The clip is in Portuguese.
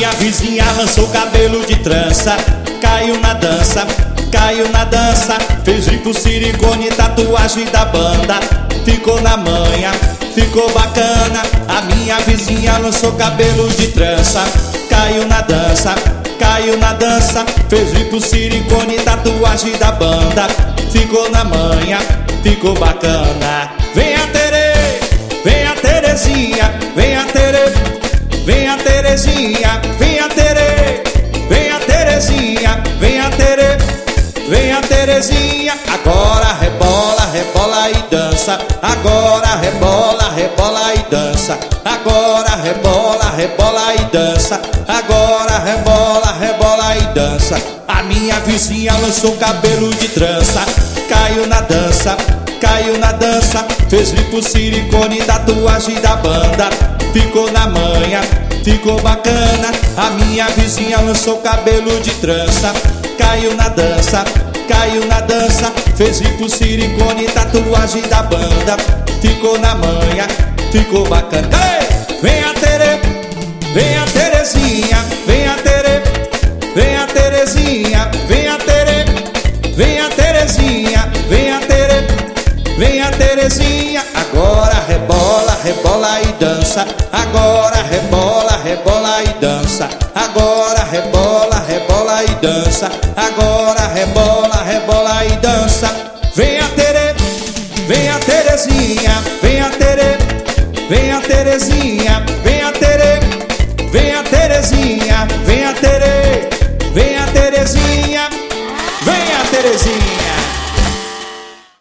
minha vizinha lançou o cabelo de trança, caiu na dança, caiu na dança. Fez rico, silicone, tatuagem da banda, ficou na manha, ficou bacana. A minha vizinha lançou cabelo de trança, caiu na dança, caiu na dança. Fez rico, silicone, tatuagem da banda, ficou na manha, ficou bacana. Vem a Tere, vem a Terezinha, vem a Tere, vem a Terezinha, vem a Tere, vem a Terezinha, vem a Tere, vem a Terezinha. Agora rebola, rebola e dança. Agora rebola, rebola e dança. Agora rebola, rebola e dança. Agora rebola, rebola e dança. A minha vizinha lançou cabelo de trança, caiu na dança, caiu na dança. Fez lipo, silicone, tatuagem da banda, ficou na manha, ficou bacana. A minha vizinha lançou cabelo de trança, caiu na dança, caiu na dança. Fez lipo, silicone, tatuagem da banda, ficou na manha, ficou bacana. Ei! Vem a Tere, vem a Terezinha, vem a Tere, vem a Terezinha, vem a Tere, vem a Terezinha, vem a Tere, vem a Terezinha. Agora rebola, rebola e dança. Agora rebola, rebola e dança. Agora rebola, rebola e dança. Agora rebola, rebola e dança. Vem a Tere, vem a Terezinha, vem a Tere, vem a Terezinha, vem a Tere, vem a Terezinha, vem a Tere, vem a Terezinha, vem a Terezinha.